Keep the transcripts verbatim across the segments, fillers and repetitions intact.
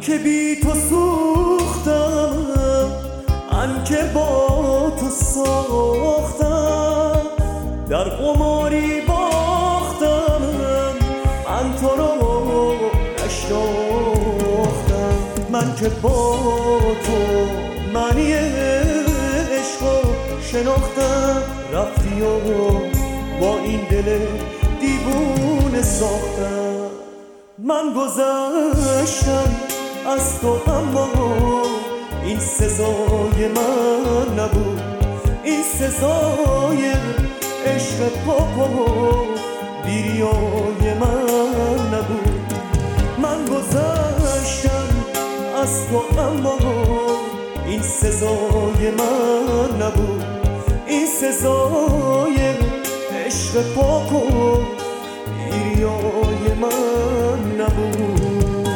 که بی تو سوختم، من که با تو ساختم، در قماری باختم، من تو رو نشناختم. من که با تو معنی عشقو شناختم، رفتی و با این دل دیوونه ساختم. من گذشتم از تو اما این سزای من نبود، این سزای عشق پاک و بیریای من نبود. من گذشتم از تو اما این سزای من نبود، این سزای عشق پاک و بیریای من نبود.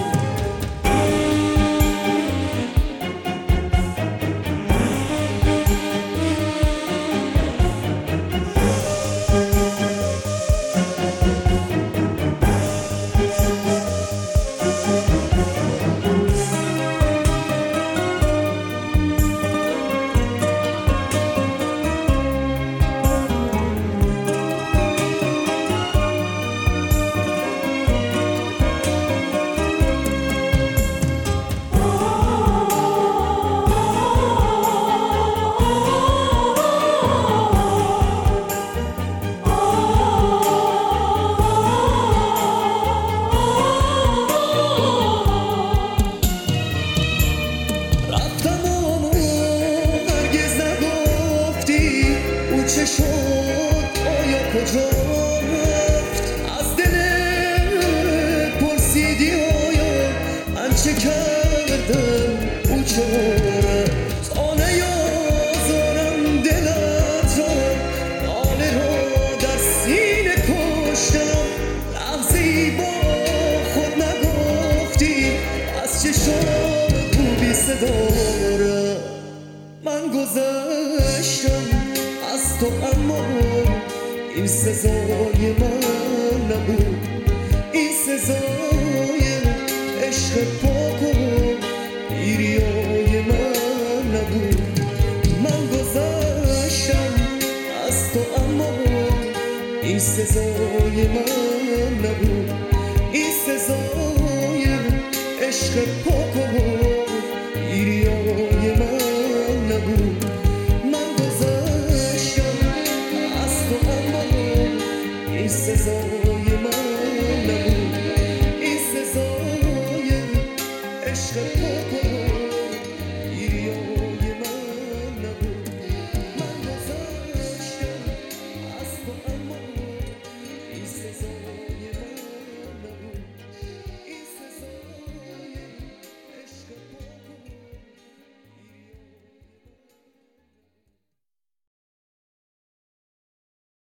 چه شد آیا کجا رفت؟ از دلت پرسیدی آیا من چه کردم او چه رفت؟ تا نیازارم دلت را، ناله را در سینه کشتم، لحظه‌ای با خود نگفتی از چه شد او بی صدا رفت. من گذشتم از تو اما این سزای من نبود، این سزای عشق پاک و بیریای من نبود. من گذشتم از تو اما این سزای من نبود، این سزای عشق پاک و بیریای من نبود. این سزای من نبود، این سزای عشق پاک.